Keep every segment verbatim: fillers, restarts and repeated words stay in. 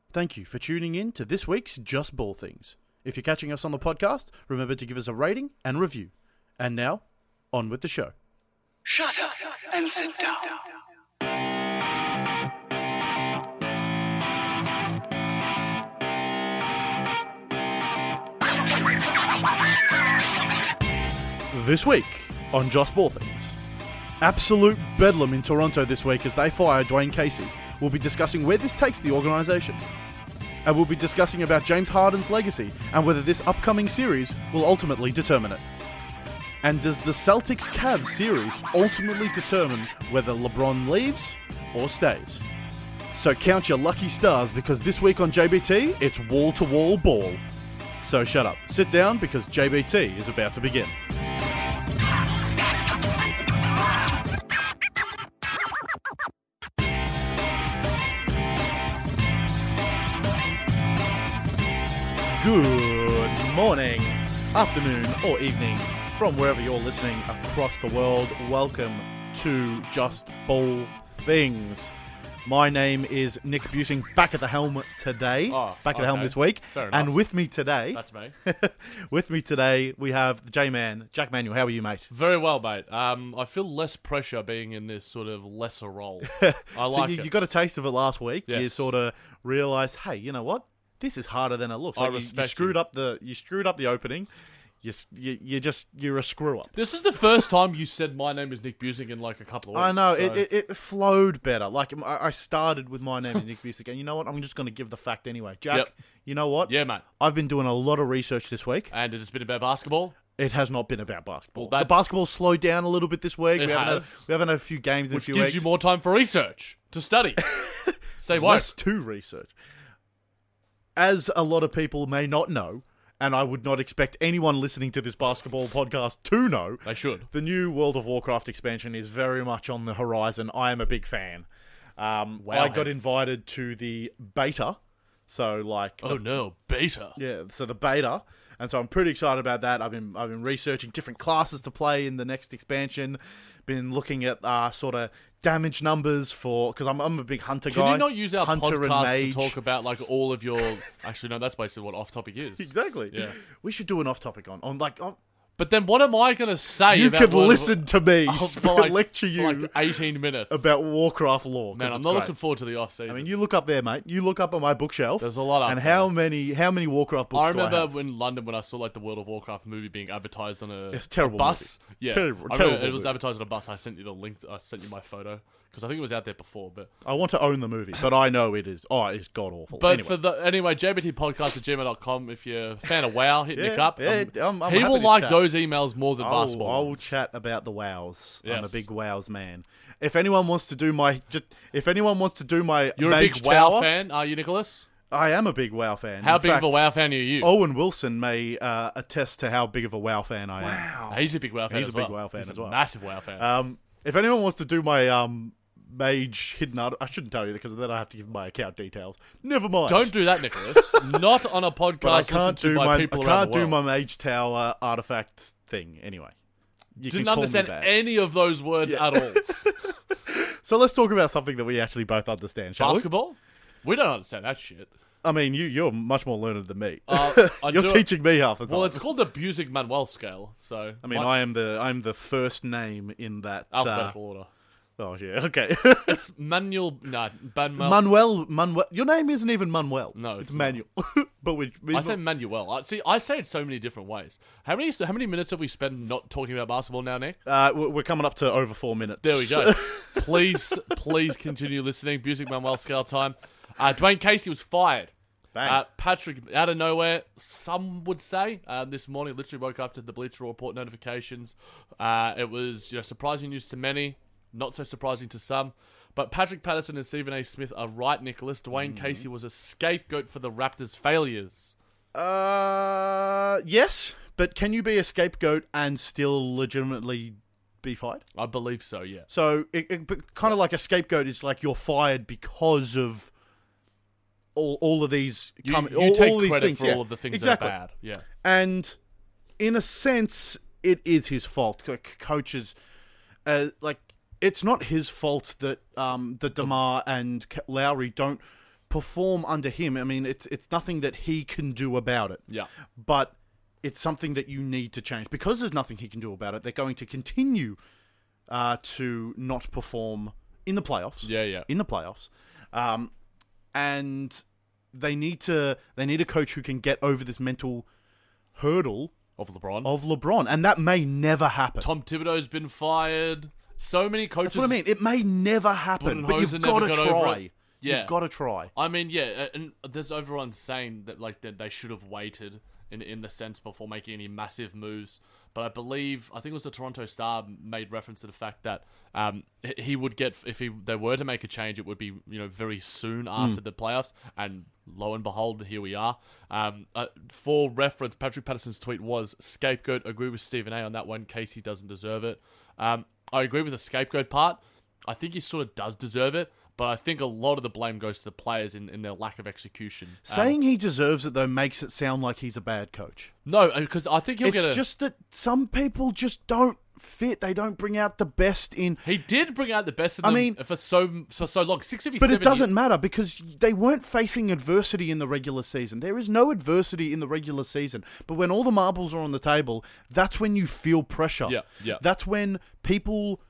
Thank you for tuning in to this week's Just Ball Things. If you're catching us on the podcast, remember to give us a rating and review. And now, on with the show. Shut up and sit down. This week on Just Ball Things. Absolute bedlam in Toronto this week as they fire Dwayne Casey. We'll be discussing where this takes the organisation. And we'll be discussing about James Harden's legacy and whether this upcoming series will ultimately determine it. And does the Celtics-Cavs series ultimately determine whether LeBron leaves or stays? So count your lucky stars because this week on J B T, it's wall-to-wall ball. So shut up, sit down because J B T is about to begin. Good morning, afternoon, or evening from wherever you're listening across the world. Welcome to Just Ball Things. My name is Nick Busing, back at the helm today. Oh, back at okay. the helm this week. Fair enough. And with me today, That's me. with me today, we have the J-Man, Jack Manuel. How are you, mate? Very well, mate. Um, I feel less pressure being in this sort of lesser role. I So like you, it. you got a taste of it last week. You Yes. sort of realised, hey, you know what? This is harder than it looks. I Like, you, you respect screwed you. up the you screwed up the opening. You, s- you you just you're a screw up. This is the first time you said my name is Nick Busing in like a couple of weeks. I know so- it, it it flowed better. Like I, I started with my name is Nick Busek, and you know what? I'm just going to give the fact anyway. Jack, Yep. you know what? Yeah, mate. I've been doing a lot of research this week. And it has been about basketball. It has not been about basketball. Well, that- the basketball slowed down a little bit this week. It we haven't had, has. we haven't had a few games in Which a few gives weeks. you more time for research, to study. Say what? Less to research. As a lot of people may not know, and I would not expect anyone listening to this basketball podcast to know, They should. the new World of Warcraft expansion is very much on the horizon. I am a big fan. Um, Wow, I got heads. invited to the beta, so like, Oh the, no, beta. yeah, so the beta, and so I'm pretty excited about that. I've been I've been researching different classes to play in the next expansion. Been looking at uh, sort of damage numbers for because I'm I'm a big hunter Can guy. you not use our hunter and podcast mage. to talk about like all of your... Actually, no, that's basically what off topic is. Exactly. Yeah. We should do an off topic on on like on, But then what am I going to say you about could World of- listen to me Oh, for like, lecture for you like eighteen minutes. about Warcraft lore. 'cause Man, I'm it's not great. looking forward to the off season. I mean, you look up there, mate. You look up on my bookshelf. There's a lot up And there. how many how many Warcraft books I do I remember have? in London when I saw like the World of Warcraft movie being advertised on a, It's a terrible a bus. movie. Yeah, Terrible- I remember terrible it was movie. advertised on a bus. I sent you the link. I sent you my photo because I think it was out there before. But I want to own the movie, but I know it is. Oh, it's god awful. but anyway. for the anyway, J B T podcast at gmail dot com. If you're a fan of WoW, hit Nick Yeah, up. yeah, Um, I'm- I'm he happy will to like chat. those emails more than I'll, basketball. I will ones. chat about the wows. I'm a Yes. big wows man. If anyone wants to do my, just, if anyone wants to do my, You're Mage a big WoW Tower, fan, are you, Nicholas? I am a big WoW fan. How In big fact, of a WoW fan are you? Owen Wilson may uh, attest to how big of a WoW fan I am. He's a big WoW fan. He's as a big well. WoW fan He's as a well. Massive WoW fan. Um, if anyone wants to do my um, mage hidden art, I shouldn't tell you because then I have to give my account details. Never mind. Don't do that, Nicholas. Not on a podcast But I listened can't to do by my. I people around can't the do world. my mage tower artifact thing anyway. You Didn't can call me understand that. any of those words Yeah. at all. So let's talk about something that we actually both understand, shall we? Basketball? We don't understand that shit. I mean, you you're much more learned than me. Uh, I you're do- teaching me half the time. Well, it's called the Busing Manuel scale. So I mean, my- I am the I'm the first name in that. Uh, alphabetical order. oh yeah, okay. It's Manuel. No, Manuel. Manuel, Manuel. Your name isn't even Manuel. No, it's, it's not. Manuel. but we, we I say Manuel. I, see, I say it so many different ways. How many how many minutes have we spent not talking about basketball now, Nick? uh, we're we're coming up to over four minutes. There we go. please, please continue listening. Busing Manuel scale time. Uh, Dwayne Casey was fired. Bang. Uh, Patrick, out of nowhere, some would say, uh, this morning, literally woke up to the Bleacher Report notifications. Uh, it was, you know, surprising news to many, not so surprising to some. But Patrick Patterson and Stephen A. Smith are right, Nicholas. Dwayne Mm-hmm. Casey was a scapegoat for the Raptors' failures. Uh, yes, but can you be a scapegoat and still legitimately be fired? I believe so, yeah. So, it, it, kind of like a scapegoat is like you're fired because of all all of these. You, come, you all, take all these credit things, for yeah. all of the things exactly. that are bad. Yeah. And in a sense, it is his fault. Like coaches, uh, like it's not his fault that um that DeMar and Lowry don't perform under him, I mean, it's it's nothing that he can do about it. Yeah. But it's something that you need to change. Because there's nothing he can do about it, they're going to continue uh, to not perform in the playoffs. Yeah, yeah. In the playoffs. Um, and they need to they need a coach who can get over this mental hurdle Of LeBron. of LeBron. And that may never happen. Tom Thibodeau's been fired. So many coaches. That's what I mean. It may never happen, but you've Budenholzer got to never got over try. it. Yeah. You've got to try. I mean, yeah, and there's everyone saying that like that they should have waited in in the sense before making any massive moves. But I believe I think it was the Toronto Star made reference to the fact that um he would get if he they were to make a change, it would be you know very soon after mm. the playoffs, and lo and behold, here we are. Um, uh, for reference, Patrick Patterson's tweet was scapegoat. Agree with Stephen A on that one. Casey doesn't deserve it. Um, I agree with the scapegoat part. I think he sort of does deserve it. But I think a lot of the blame goes to the players in, in their lack of execution. Saying um, he deserves it, though, makes it sound like he's a bad coach. No, because I think he'll it's get a... It's just that some people just don't fit. They don't bring out the best in... He did bring out the best in them I mean, for so for so long. Six of his But seven it doesn't years. matter because they weren't facing adversity in the regular season. There is no adversity in the regular season. But when all the marbles are on the table, that's when you feel pressure. Yeah, yeah. That's when people...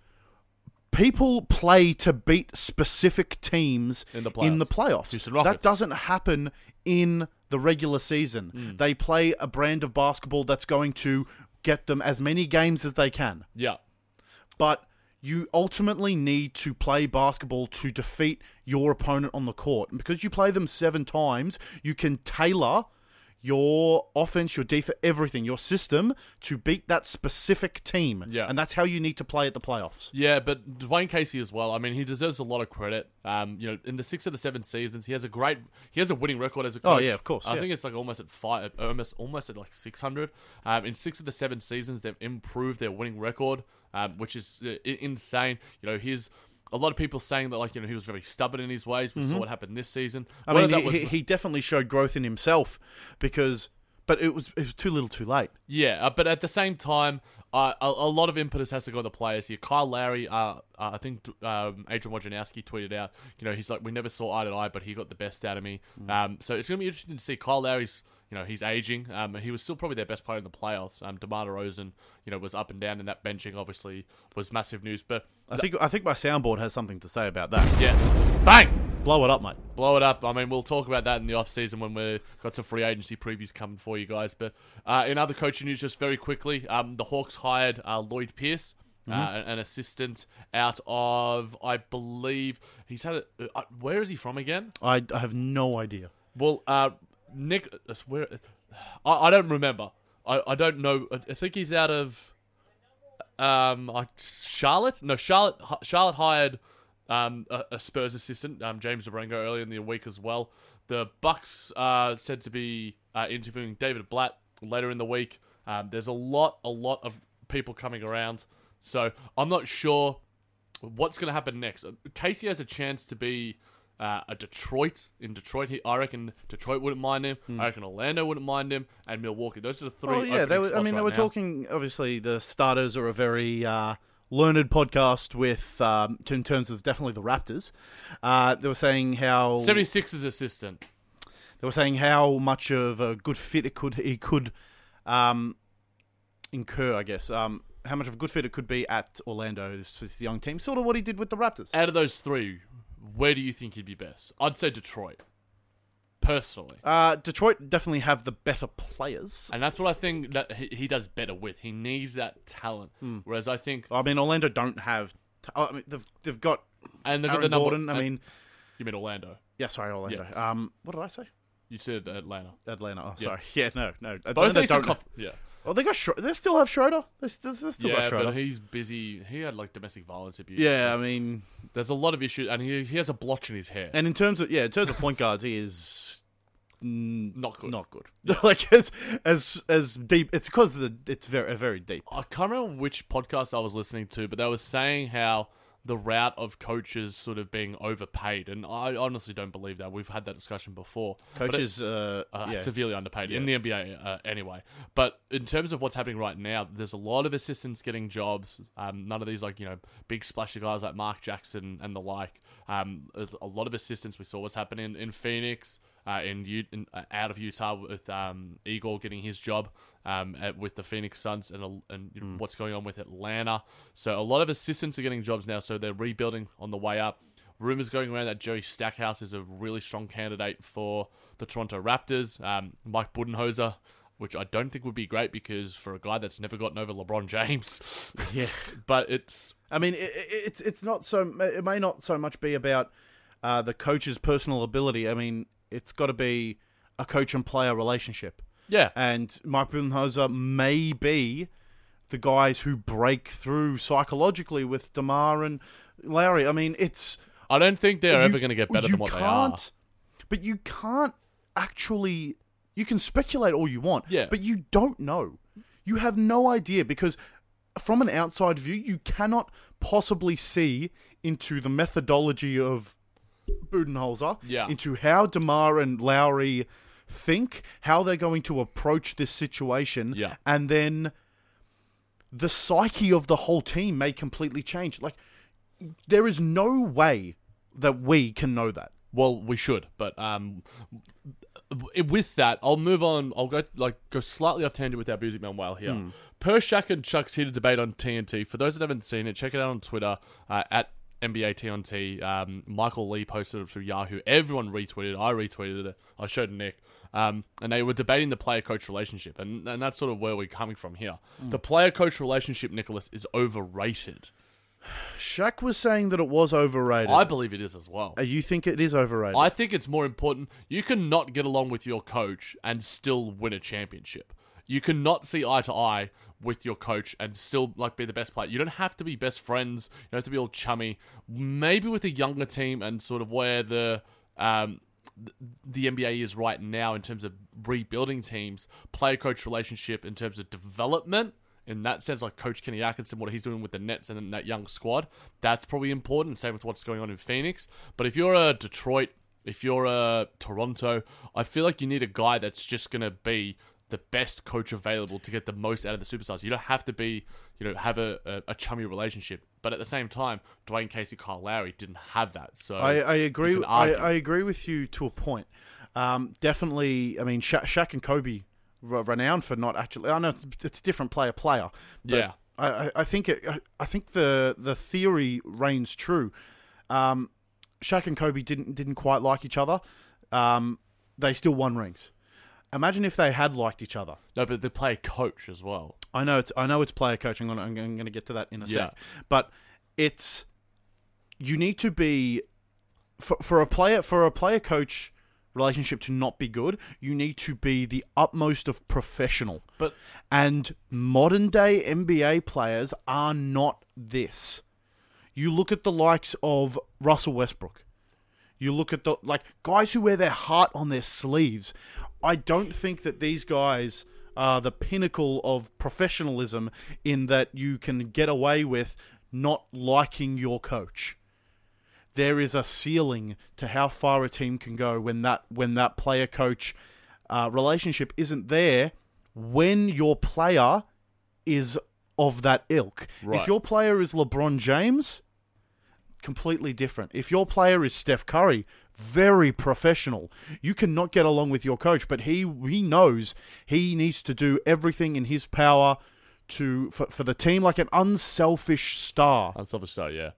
People play to beat specific teams in the playoffs. In the playoffs. Houston Rockets. That doesn't happen in the regular season. Mm. They play a brand of basketball that's going to get them as many games as they can. Yeah. But you ultimately need to play basketball to defeat your opponent on the court. And because you play them seven times, you can tailor your offense, your defense, everything, your system to beat that specific team. Yeah. And that's how you need to play at the playoffs. Yeah, but Dwayne Casey as well. I mean, he deserves a lot of credit. Um, you know, in the six of the seven seasons, he has a great, he has a winning record as a coach. Oh, yeah, of course. I yeah. think it's like almost at five, almost almost at like six hundred. Um, in six of the seven seasons, they've improved their winning record, um, which is uh, insane. You know, his. A lot of people saying that, like, you know, he was very stubborn in his ways. We mm-hmm. saw what happened this season. I Whether mean, that he, was... he, he definitely showed growth in himself because, but it was it was too little too late. Yeah, uh, but at the same time, uh, a, a lot of impetus has to go to the players here. Kyle Lowry, uh, uh, I think um, Adrian Wojnarowski tweeted out, you know, he's like, we never saw eye to eye, but he got the best out of me. Mm. Um, so it's going to be interesting to see Kyle Lowry's, you know, he's aging. Um, he was still probably their best player in the playoffs. Um, DeMar DeRozan, you know, was up and down, and that benching obviously was massive news. But I think I think my soundboard has something to say about that. Yeah, bang, blow it up, mate. Blow it up. I mean, we'll talk about that in the off season when we've got some free agency previews coming for you guys. But uh, in other coaching news, just very quickly, um, the Hawks hired uh, Lloyd Pierce. Mm-hmm. Uh, an assistant out of, I believe, he's had. A, uh, where is he from again? I, I have no idea. Well, uh, Nick, uh, where? I, I don't remember. I, I don't know. I think he's out of, um, uh, Charlotte. No, Charlotte. Charlotte hired um a, a Spurs assistant, um, James Arengo, earlier in the week as well. The Bucks are said to be uh, interviewing David Blatt later in the week. Um, there's a lot, a lot of people coming around. So I'm not sure what's going to happen next. Casey has a chance to be uh, a Detroit. In Detroit, he, I reckon Detroit wouldn't mind him. Hmm. I reckon Orlando wouldn't mind him, and Milwaukee. Those are the three. Oh yeah, they were, I mean, they right were now. talking. Obviously, the starters are a very uh, learned podcast with, um, in terms of definitely the Raptors. Uh, they were saying how seventy-sixers assistant. They were saying how much of a good fit it could he could um, incur. I guess. Um, how much of a good fit it could be at Orlando, this, this young team. Sort of what he did with the Raptors. Out of those three, where do you think he'd be best? I'd say Detroit, personally. Uh, Detroit definitely have the better players. And that's what I think that he, he does better with. He needs that talent. Hmm. Whereas I think... I mean, Orlando don't have... T- I mean, they've, they've got and they've Aaron got the number, Gordon. I mean... You mean Orlando? Yeah, sorry, Orlando. Yeah. Um, what did I say? You said Atlanta. Atlanta. Oh, yeah. sorry. Yeah, no, no. Both Atlanta don't. comp- yeah. Oh, they got. Schro- they still have Schroeder. They still, they still yeah, got Schroeder. but he's busy. He had like domestic violence abuse. Yeah, I mean, there's a lot of issues, and he he has a blotch in his hair. And in terms of yeah, in terms of point guards, he is mm, not good. Not good. Yeah. like as as as deep. It's because the it's very very deep. I can't remember which podcast I was listening to, but they were saying how the route of coaches sort of being overpaid, and I honestly don't believe that. We've had that discussion before. Coaches, it, uh, uh, yeah. severely underpaid Yeah. in the N B A uh, anyway. But in terms of what's happening right now, there's a lot of assistants getting jobs. Um, none of these like you know big splashy guys like Mark Jackson and the like. Um, there's a lot of assistants. We saw what's happening in Phoenix. Uh, in, U- in uh, out of Utah with um, Igor getting his job um, at, with the Phoenix Suns and, uh, and you know, Mm. what's going on with Atlanta. So a lot of assistants are getting jobs now, so they're rebuilding on the way up. Rumors going around that Joey Stackhouse is a really strong candidate for the Toronto Raptors. Um, Mike Budenholzer, which I don't think would be great because for a guy that's never gotten over LeBron James. Yeah. But it's... I mean, it, it, it's it's not so... It may not so much be about uh, the coach's personal ability. I mean... It's got to be a coach and player relationship. Yeah. And Mike Budenholzer may be the guys who break through psychologically with DeMar and Lowry. I mean, it's... I don't think they're you- ever going to get better you than what they are. can't- But you can't actually... You can speculate all you want, Yeah. but you don't know. You have no idea because from an outside view, you cannot possibly see into the methodology of Budenholzer, Yeah. into how DeMar and Lowry think, how they're going to approach this situation, Yeah. and then the psyche of the whole team may completely change. Like, there is no way that we can know that. Well, we should, but um, with that, I'll move on. I'll go like go slightly off tangent with our music Manuel here. Hmm. Per Shaq and Chuck's heated debate on T N T. For those that haven't seen it, check it out on Twitter uh, at N B A T on T. Um, Michael Lee posted it through Yahoo. Everyone retweeted it. I retweeted it. I showed Nick. Um, and they were debating the player-coach relationship. And, and that's sort of where we're coming from here. Mm. The player-coach relationship, Nicholas, is overrated. Shaq was saying that it was overrated. I believe it is as well. Uh, you think it is overrated? I think it's more important. You can not get along with your coach and still win a championship. You can not see eye to eye with your coach and still like be the best player. You don't have to be best friends. You don't have to be all chummy. Maybe with a younger team and sort of where the um, th- the N B A is right now in terms of rebuilding teams, player-coach relationship in terms of development. In that sense, like Coach Kenny Atkinson, what he's doing with the Nets and that young squad, that's probably important. Same with what's going on in Phoenix. But if you're a Detroit, if you're a Toronto, I feel like you need a guy that's just going to be the best coach available to get the most out of the superstars. You don't have to be, you know, have a, a, a chummy relationship. But at the same time, Dwayne Casey, Kyle Lowry didn't have that. So I, I agree. you can I, argue. I agree with you to a point. Um, definitely. I mean, Sha- Shaq and Kobe were renowned for not actually. I know it's different player player. But Yeah. I, I- I think it, I- I think the the theory reigns true. Um, Shaq and Kobe didn't didn't quite like each other. Um, they still won rings. Imagine if they had liked each other. No, but the player coach as well. I know it's I know it's player coaching. I'm gonna, I'm going to get to that in a Yeah. sec. But it's you need to be for for a player for a player coach relationship to not be good. You need to be the utmost of professional. But And modern day N B A players are not this. You look at the likes of Russell Westbrook. You look at the like guys who wear their heart on their sleeves. I don't think that these guys are the pinnacle of professionalism in that you can get away with not liking your coach. There is a ceiling to how far a team can go when that when that player coach uh, relationship isn't there. When your player is of that ilk, Right. if your player is LeBron James, completely different. If your player is Steph Curry, very professional. You cannot get along with your coach, but he he knows he needs to do everything in his power to for, for the team, like an unselfish star. unselfish side, yeah.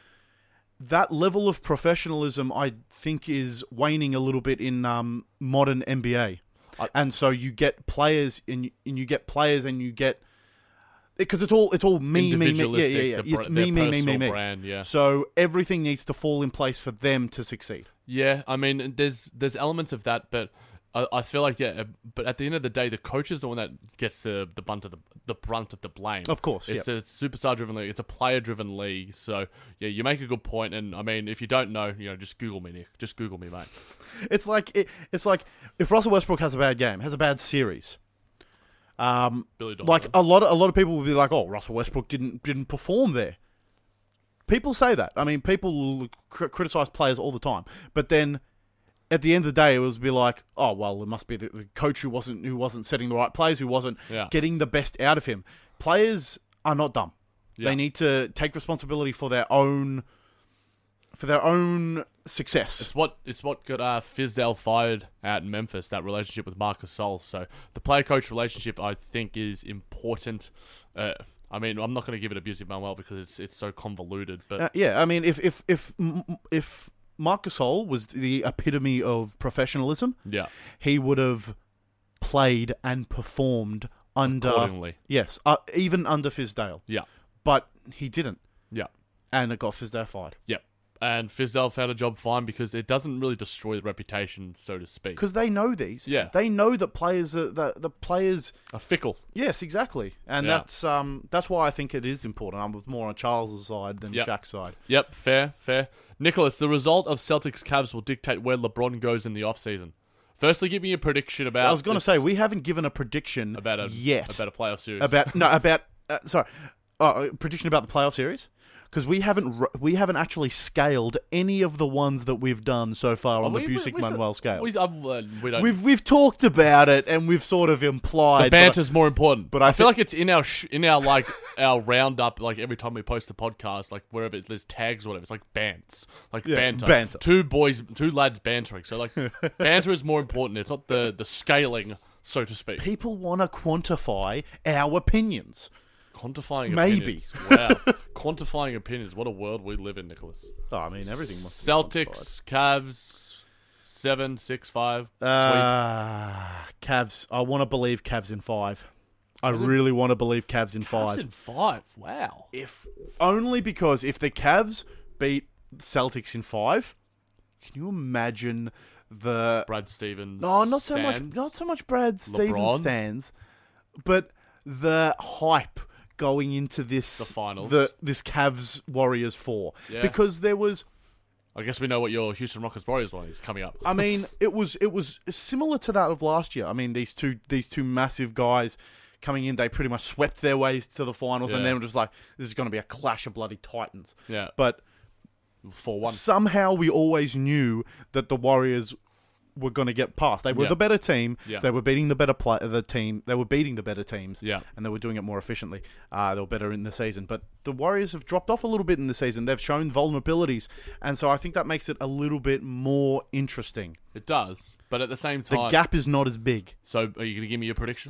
That level of professionalism, I think, is waning a little bit in um, modern N B A. I- and so you get players, and you, and you get players, and you get because it's all it's all me, me, me, yeah, yeah, Individualistic, yeah. the br- It's their me, me, me, me, personal me. brand, yeah. So everything needs to fall in place for them to succeed. Yeah, I mean, there's there's elements of that, but I, I feel like yeah. But at the end of the day, the coach is the one that gets the the brunt of the the brunt of the blame. Of course, it's yep. a superstar driven league. It's a player driven league. So yeah, you make a good point, and I mean, if you don't know, you know, just Google me, Nick. Just Google me, mate. It's like it, it's like if Russell Westbrook has a bad game, has a bad series. Um, Billy Donovan. like a lot of a lot of people will be like, "Oh, Russell Westbrook didn't didn't perform there." people say that. I mean, people cr- criticize players all the time, but then at the end of the day, it was be like, oh well, it must be the, the coach who wasn't who wasn't setting the right plays, who wasn't Yeah. getting the best out of him. Players are not dumb. Yeah. They need to take responsibility for their own for their own success. It's what it's what got uh, Fizdale fired out in Memphis. That relationship with Marcus Sol. So the player-coach relationship, I think, is important. Uh, I mean, I'm not going to give it abusive Manuel because it's it's so convoluted. But Uh, yeah, I mean, if if if if Marc Gasol was the epitome of professionalism, yeah, he would have played and performed under accordingly. yes, uh, even under Fizdale. Yeah, But he didn't, yeah, and it got Fizdale fired yeah. And Fizdale found a job fine because it doesn't really destroy the reputation, so to speak. because they know these. Yeah. they know that players are the the players. A fickle. Yes, exactly, and Yeah. that's um that's why I think it is important. I'm more on Charles' side than Yep. Shaq's side. Yep, fair, fair. Nicholas, the result of Celtics Cavs will dictate where LeBron goes in the offseason. Firstly, give me a prediction about. I was going to this- say we haven't given a prediction about a yet about a playoff series. about no about uh, sorry uh, prediction about the playoff series. Because we haven't r- we haven't actually scaled any of the ones that we've done so far on Oh, the we- we- Busick we- Manuel scale. We, um, uh, we don't. We've we've talked about it and we've sort of implied the banter's more important, but but I I, feel thi- like it's in our sh- in our like our roundup. Like every time we post a podcast, like wherever it, there's tags or whatever, it's like bants, like Yeah, banter. banter. Two boys, two lads bantering. So like banter is more important. It's not the the scaling, so to speak. people want to quantify our opinions. Quantifying Maybe. opinions. Wow, quantifying opinions. What a world we live in, Nicholas. Oh, I mean everything must be Celtics, Cavs, seven, six, five. quantified. Uh, Cavs. I want to believe Cavs in five. I really want to believe Cavs in Cavs five. in five. Wow. If only because if the Cavs beat Celtics in five, can you imagine the Brad Stevens. no, not so much, stands. not so much Brad Stevens LeBron. stands, but the hype going into this The finals. the this Cavs Warriors four Yeah. because there was. I guess we know what your Houston Rockets Warriors one is coming up. I mean, it was it was similar to that of last year. I mean, these two these two massive guys coming in, they pretty much swept their ways to the finals, and Yeah. then were just like, this is going to be a clash of bloody titans. Yeah. But four one. somehow we always knew that the Warriors were going to get past. They were Yeah. the better team. Yeah. They were beating the better play, the team. They were beating the better teams. Yeah. And they were doing it more efficiently. Uh, they were better in the season. But the Warriors have dropped off a little bit in the season. They've shown vulnerabilities. And so I think that makes it a little bit more interesting. It does, but at the same The time. gap is not as big. So, are you going to give me your prediction?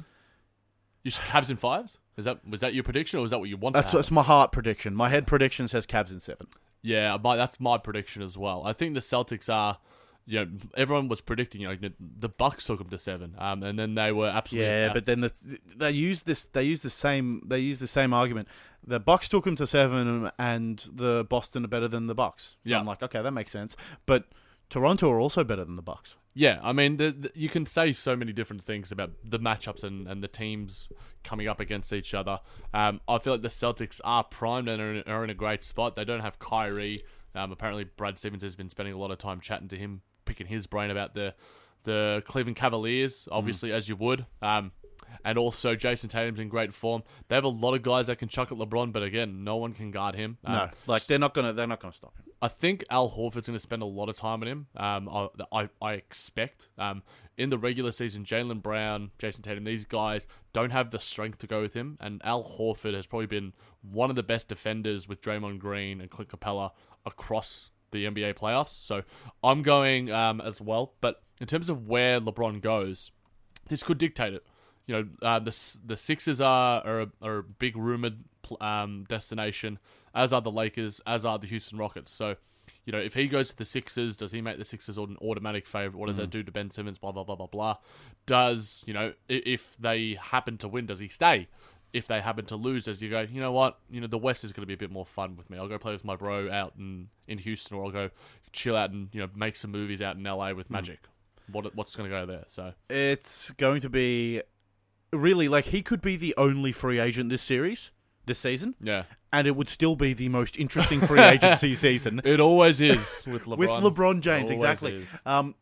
You should Cavs in fives? Is that was that your prediction, or was that what you want? That's, to that's my heart prediction. My head prediction says Cavs in seven. Yeah, my, that's my prediction as well. I think the Celtics are. You know, everyone was predicting. You know, the- the Bucks took them to seven, um, and then they were absolutely. Yeah, but then the, they use this. They use the same. They use the same argument. The Bucks took them to seven, and the Boston are better than the Bucks. So Yeah. I'm like, okay, that makes sense. But Toronto are also better than the Bucks. Yeah, I mean, the, the, you can say so many different things about the matchups and, and the teams coming up against each other. Um, I feel like the Celtics are primed and are in, are in a great spot. They don't have Kyrie. Um, apparently, Brad Stevens has been spending a lot of time chatting to him, picking his brain about the the Cleveland Cavaliers, obviously, as you would. Um, and also, Jason Tatum's in great form. They have a lot of guys that can chuck at LeBron, but again, no one can guard him. Um, No, like they're not gonna. They're not gonna stop him. I think Al Horford's going to spend a lot of time on him. Um, I, I, I expect um, in the regular season, Jaylen Brown, Jason Tatum, these guys don't have the strength to go with him. And Al Horford has probably been one of the best defenders with Draymond Green and Clint Capella across the N B A playoffs. So I'm going um, as well. But in terms of where LeBron goes, this could dictate it. You know, uh, the the Sixers are are a, are a big rumored um, destination, as are the Lakers, as are the Houston Rockets. So, you know, if he goes to the Sixers, does he make the Sixers an automatic favorite? What does that do to Ben Simmons? Blah blah blah blah blah. Does you know i- if they happen to win, does he stay? If they happen to lose, does you go? You know what? You know the West is going to be a bit more fun with me. I'll go play with my bro out in, in Houston, or I'll go chill out and you know make some movies out in L A with Magic. What what's going to go there? So It's going to be really like he could be the only free agent this series, this season, yeah. and it would still be the most interesting free agency season. It always is with LeBron. With LeBron James, Always exactly. is. Um,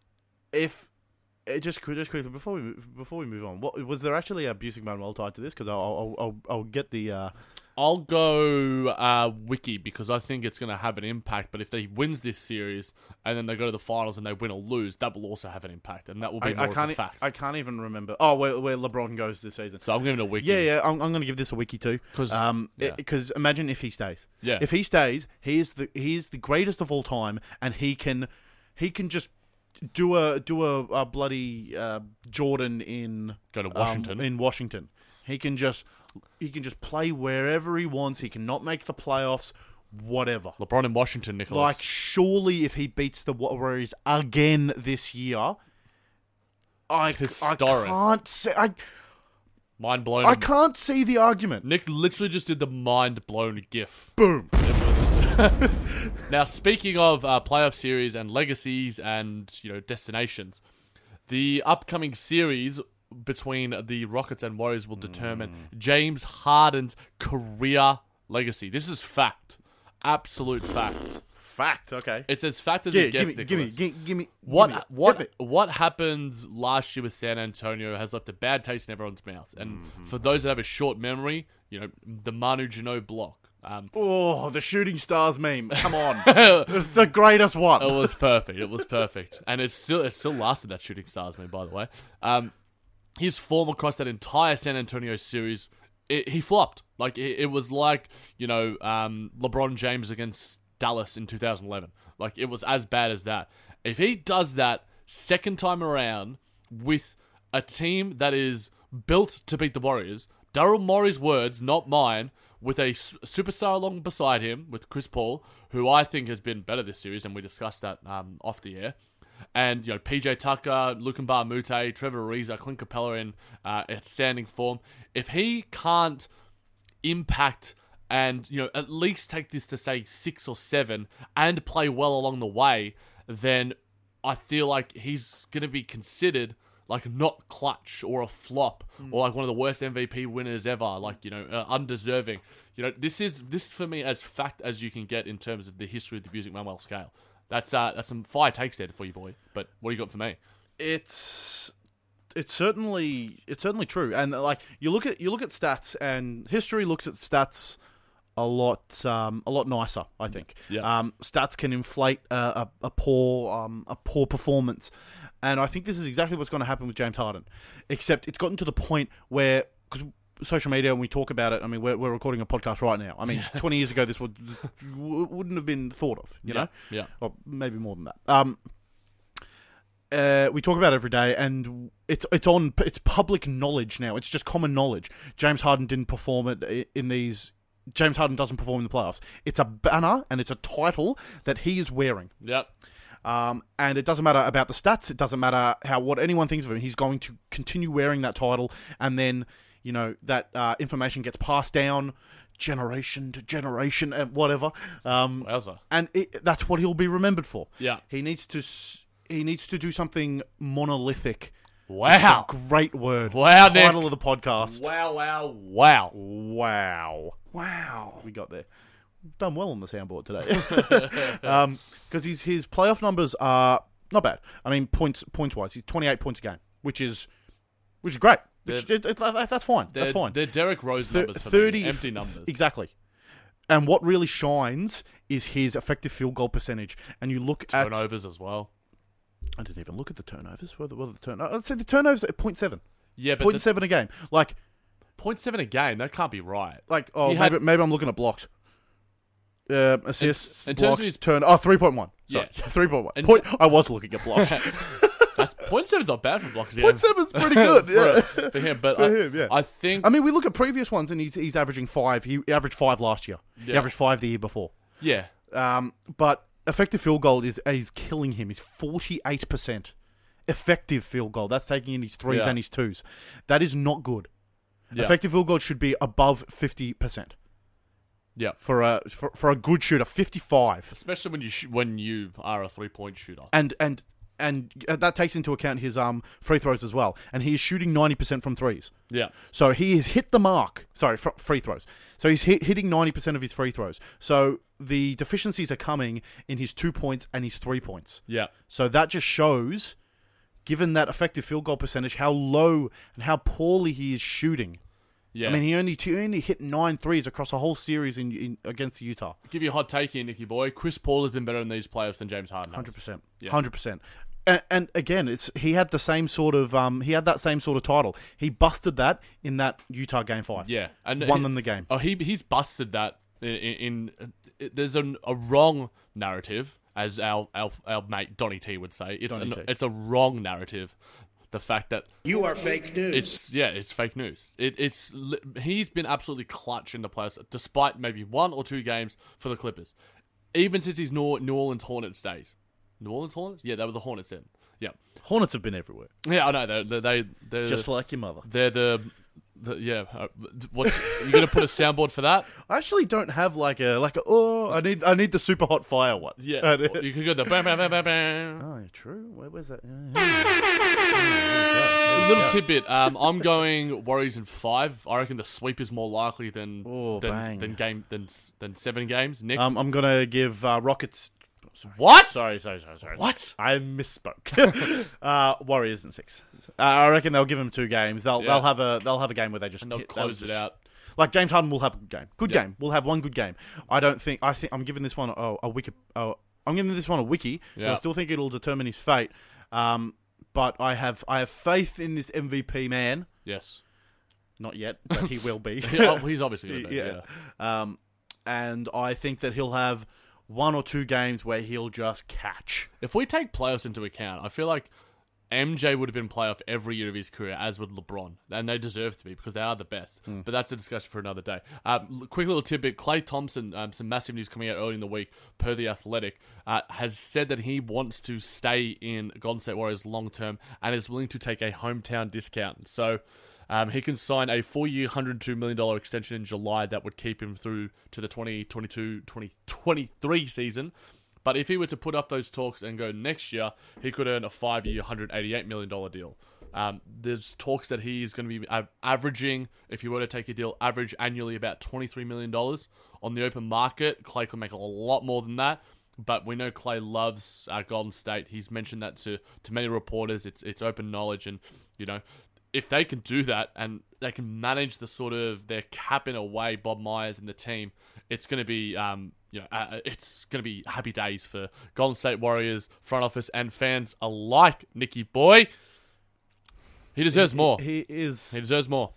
if it just just quickly before we move- before we move on, what was there actually a Busick Manuel tied to this? Because I'll, I'll I'll I'll get the uh, I'll go uh, Wiki because I think it's going to have an impact. But if he wins this series and then they go to the finals and they win or lose, that will also have an impact, and that will be I, more I can't. of a e- fact. I can't even remember. Oh, where, where LeBron goes this season. So I'm giving it a Wiki. Yeah, yeah. I'm, I'm going to give this a wiki too. 'Cause- um, yeah. because imagine if he stays. Yeah. If he stays, he is the he is the greatest of all time, and he can he can just do a do a, a bloody uh, Jordan in Go to Washington. Um, in Washington. He can just he can just play wherever he wants. He can not make the playoffs. Whatever. LeBron in Washington, Nicholas. Like, surely if he beats the Warriors again this year, I, Historic. I can't see. I, mind blown. I can't see the argument. Nick literally just did the mind blown gif. Boom. It was. Now, speaking of uh, playoff series and legacies and you know destinations, the upcoming series between the Rockets and Warriors will determine Mm. James Harden's career legacy. This is fact, absolute fact. Fact. Okay. It's as fact as Yeah, it gets. give me, give me, Nicholas. give, give me. What give me, what give me. what happened last year with San Antonio has left a bad taste in everyone's mouth. And for those that have a short memory, you know the Manu Ginobili block. Um, Oh, the shooting stars meme. Come on. It's the greatest one. It was perfect. It was perfect, and it still it still lasted, that shooting stars meme, by the way. Um, his form across that entire San Antonio series, it, he flopped. Like it, it was like you know um, LeBron James against Dallas in two thousand eleven. Like it was as bad as that. If he does that second time around with a team that is built to beat the Warriors, Daryl Morey's words, not mine. With a s- superstar along beside him, with Chris Paul, who I think has been better this series, and we discussed that um, off the air. And, you know, P J Tucker, Lukambar Mute, Trevor Ariza, Clint Capella in uh, outstanding form. If he can't impact and, you know, at least take this to, say, six or seven and play well along the way, then I feel like he's going to be considered like not clutch or a flop or like one of the worst M V P winners ever, like, you know, uh, undeserving. You know, this is this for me as fact as you can get in terms of the history of the Music Manuel scale. That's uh, that's some fire takes there for you, boy. But what do you got for me? It's it's certainly it's certainly true, and like you look at you look at stats, and history looks at stats a lot um, a lot nicer, I think. Yeah. Um, stats can inflate a, a, a poor um, a poor performance, and I think this is exactly what's going to happen with James Harden. Except it's gotten to the point where, because social media, when we talk about it, I mean, we're, we're recording a podcast right now. I mean, twenty years ago, this would wouldn't have been thought of, you Yeah, know, yeah. or maybe more than that. Um, uh, we talk about it every day, and it's it's on it's public knowledge now. It's just common knowledge. James Harden didn't perform it in these. James Harden doesn't perform in the playoffs. It's a banner and it's a title that he is wearing. Yep. Um, and it doesn't matter about the stats. It doesn't matter how what anyone thinks of him. He's going to continue wearing that title, and then you know that uh, information gets passed down generation to generation and whatever. Um, Wowza. and it, that's what he'll be remembered for. Yeah. He needs to s- he needs to do something monolithic. Wow. Great word. Wow, Title Nick. of the podcast. Wow, wow, wow. Wow. Wow. We got there. Done well on the soundboard today. um, because his his playoff numbers are not bad. I mean, points points wise, he's twenty-eight points a game, which is which is great. Which, it, it, that's fine. They're, That's fine. They're Derrick Rose Thir- numbers for thirty me. Empty numbers. Exactly. And what really shines is his effective field goal percentage. And you look at Turnovers as well. I didn't even look at the turnovers. What are the, what are the turnovers? I'd say the turnovers are point seven. Yeah, but Point the, seven a game. Like, point seven a game, that can't be right. like oh, He maybe, had- maybe I'm looking at blocks. Uh, assists, In- in terms of blocks, his- turn. Oh, three point one. Sorry, Yeah. three point one. In Point. ter- I was looking at blocks. That's, point seven's not bad for blocks. Yeah. Point seven's pretty good. Yeah. for, for him, but For I, him, yeah. I think I mean, we look at previous ones, and he's he's averaging five. He averaged five last year. He Yeah. averaged five the year before. yeah, Um, but effective field goal is is killing him. He's forty-eight percent effective field goal. That's taking in his threes Yeah. and his twos. That is not good. yeah, Effective field goal should be above fifty percent yeah. for a for, for a good shooter. fifty-five, Especially when you sh- when you are a three point shooter. and and and that takes into account his um free throws as well. And he is shooting ninety percent from threes. Yeah, So he has hit the mark. Sorry, fr- free throws. So he's hit, hitting ninety percent of his free throws. So the deficiencies are coming in his two points and his three points. yeah, So that just shows, given that effective field goal percentage, how low and how poorly he is shooting. Yeah. I mean, he only he only hit nine threes across a whole series in, in against Utah. I'll give you a hot take here, Nicky boy. Chris Paul has been better in these playoffs than James Harden has. Hundred percent, Yeah. hundred percent. And, and again, it's he had the same sort of um he had that same sort of title. He busted that in that Utah game five. Yeah, and won he- them the game. Oh, he he's busted that in. in, in there's a, a wrong narrative, as our our, our mate Donny T would say. It's Donny an, T. it's a wrong narrative. The fact that You are fake news. it's yeah, it's fake news. It, it's li- he's been absolutely clutch in the playoffs, despite maybe one or two games for the Clippers, even since his New New Orleans Hornets days. New Orleans Hornets, yeah, they were the Hornets then. Yeah, Hornets have been everywhere, yeah, I know. They they they they're just the, like your mother. they're the, the yeah. Uh, what's you gonna put a soundboard for that? I actually don't have like a like a oh I need I need the super hot fire one. Yeah, Uh, well, you could go the bam bam bam bam bam. oh, yeah, true. Where, where's that? A little tidbit. Um, I'm going Warriors in five. I reckon the sweep is more likely than Oh, than, bang. than game than than seven games. Nick, Um, I'm gonna give uh, Rockets. what? Sorry, sorry, sorry, sorry. What? I misspoke. uh, Warriors in six. Uh, I reckon they'll give them two games. They'll Yeah. they'll have a they'll have a game where they just And they'll hit- they'll close it just- out. Like James Harden will have a good game. Good Yeah. game. We'll have one good game. I don't think. I think I'm giving this one a, a wiki. Oh, I'm giving this one a wiki. Yeah. I still think it'll determine his fate. Um, but I have I have faith in this M V P man. Yes. Not yet, but he will be. He- oh, he's obviously going to be. Yeah. yeah. Um, and I think that he'll have one or two games where he'll just catch. If we take playoffs into account, I feel like M J would have been playoff every year of his career, as would LeBron, and they deserve to be because they are the best. But that's a discussion for another day. Um, l- quick little tidbit: Klay Thompson, um, some massive news coming out early in the week, per the Athletic, uh, has said that he wants to stay in Golden State Warriors long term and is willing to take a hometown discount. So. Um, he can sign a four-year, one hundred two million dollars extension in July that would keep him through to the twenty twenty-two twenty twenty-three season. But if he were to put up those talks and go next year, he could earn a five-year, one hundred eighty-eight million dollars deal. Um, there's talks that he is going to be a- averaging, if you were to take a deal, average annually about twenty-three million dollars. On the open market, Klay could make a lot more than that. But we know Klay loves uh, Golden State. He's mentioned that to, to many reporters. It's it's open knowledge, and you know, if they can do that and they can manage the sort of their cap in a way, Bob Myers and the team, it's going to be um you know uh, it's going to be happy days for Golden State Warriors front office and fans alike. Nicky boy, he deserves He- more. He is. He deserves more.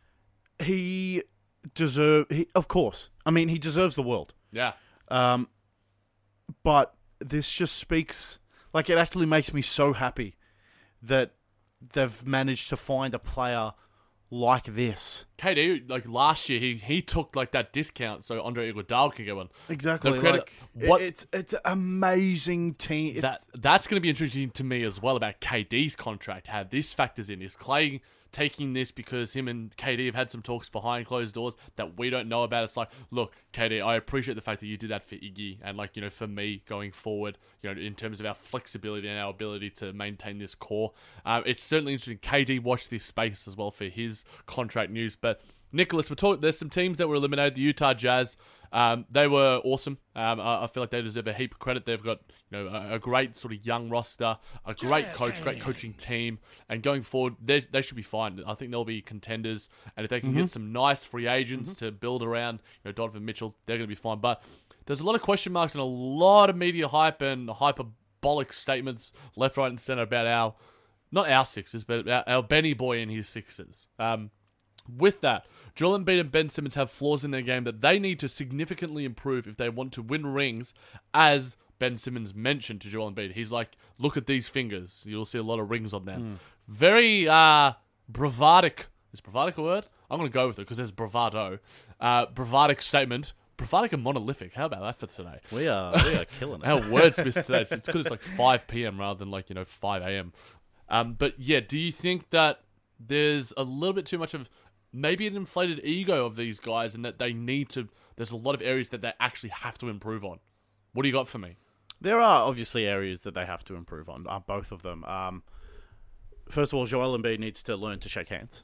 He deserve. He, of course. I mean, he deserves the world. Yeah. Um, but this just speaks. Like, it actually makes me so happy that they've managed to find a player like this. K D, like last year, he he took like that discount so Andre Iguodala could go on. Exactly. The credit- like, what- it- it's it's an amazing team. It's, That that's going to be interesting to me as well about K D's contract. How this factors in. Is Klay taking this because him and K D have had some talks behind closed doors that we don't know about? It's like, look, K D, I appreciate the fact that you did that for Iggy and like, you know, for me going forward, you know, in terms of our flexibility and our ability to maintain this core. Uh, it's certainly interesting. K D watched this space as well for his contract news, but. Nicholas, we're talking. There's some teams that were eliminated. The Utah Jazz, um, they were awesome. Um, I, I feel like they deserve a heap of credit. They've got you know a, a great sort of young roster, a great coach, great coaching team, and going forward, they they should be fine. I think they'll be contenders, and if they can Mm-hmm. get some nice free agents mm-hmm. to build around, you know, Donovan Mitchell, they're going to be fine. But there's a lot of question marks and a lot of media hype and hyperbolic statements left, right, and center about our not our Sixers, but our, our Benny boy and his Sixers. Um, With that, Joel Embiid and Ben Simmons have flaws in their game that they need to significantly improve if they want to win rings, as Ben Simmons mentioned to Joel Embiid. He's like, look at these fingers. You'll see a lot of rings on them. Mm. Very uh, bravadic. Is bravadic a word? I'm going to go with it because there's bravado. Uh, bravadic statement. Bravadic and monolithic. How about that for today? we are we are killing it. Our wordsmiths today. It's because it's like five p.m. rather than like, you know, five a.m. Um, but yeah, do you think that there's a little bit too much of maybe an inflated ego of these guys and that they need to, there's a lot of areas that they actually have to improve on? What do you got for me? There are obviously areas that they have to improve on, uh, both of them. Um, first of all, Joel Embiid needs to learn to shake hands.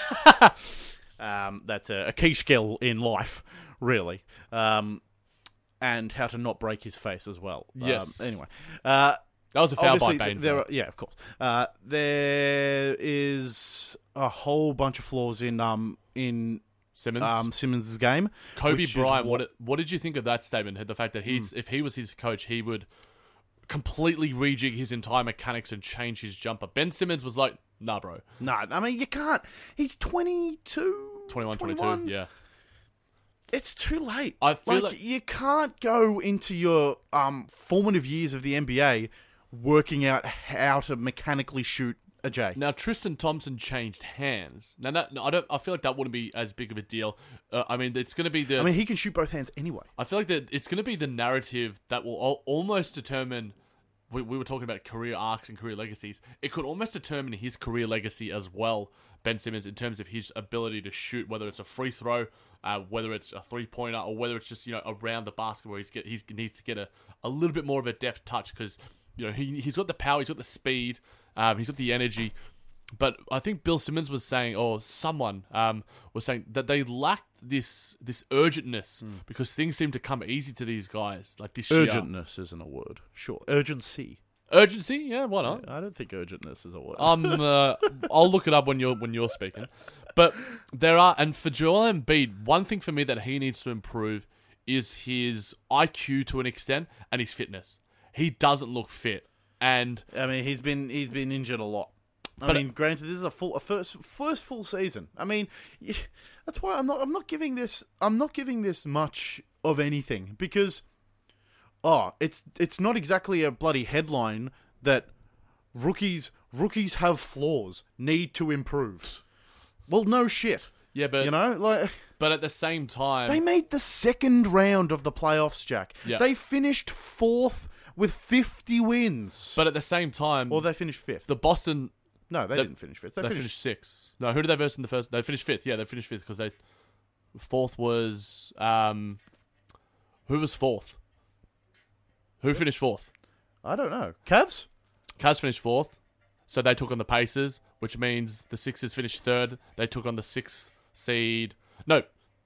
um, that's a, a key skill in life, really. Um, and how to not break his face as well. Yes. Um, anyway. Uh, That was a foul by obviously, Baines. there though. are, yeah, of course. Uh, there is a whole bunch of flaws in um in Simmons. um, Simmons' game. Kobe which is Bryant, what- what what did you think of that statement? The fact that he's if he was his coach, he would completely rejig his entire mechanics and change his jumper. Ben Simmons was like, nah, bro. No, I mean, you can't. He's twenty-two. twenty-one, twenty-one. twenty-two, yeah. It's too late. I feel like, like- you can't go into your um, formative years of the N B A working out how to mechanically shoot a J. Now Tristan Thompson changed hands. Now that no, I don't. I feel like that wouldn't be as big of a deal. Uh, I mean, it's going to be the. I mean, he can shoot both hands anyway. I feel like that it's going to be the narrative that will al- almost determine. We, we were talking about career arcs and career legacies. It could almost determine his career legacy as well, Ben Simmons, in terms of his ability to shoot, whether it's a free throw, uh, whether it's a three pointer, or whether it's just you know around the basket where he's get he's needs to get a, a little bit more of a deft touch because you know he he's got the power, he's got the speed, um, he's got the energy. But I think Bill Simmons was saying, or someone um, was saying that they lacked this this urgentness Hmm. because things seem to come easy to these guys like this year. Urgentness isn't a word. Sure. Urgency. Urgency, yeah, why not? I don't think urgentness is a word. Um, uh, I'll look it up when you're when you're speaking. But there are, and for Joel Embiid, one thing for me that he needs to improve is his I Q to an extent and his fitness. He doesn't look fit, and I mean, he's been he's been injured a lot. I But- mean, granted, this is a full a first first full season. I mean, y- that's why I'm not I'm not giving this I'm not giving this much of anything because oh, it's it's not exactly a bloody headline that rookies rookies have flaws, need to improve. Well, no shit. yeah, but You know, like but at the same time, they made the second round of the playoffs, Jack. Yeah. They finished fourth with fifty wins. but at the same time, or they finished fifth. the Boston no, they, they- didn't finish fifth. They, they finished finished sixth. No, who did they verse in the first? They finished fifth. Yeah, they finished fifth because they fourth was um, who was fourth? Who finished fourth? I don't know. Cavs? Cavs finished fourth, so they took on the Pacers, which means the Sixers finished third. They took on the sixth seed. No.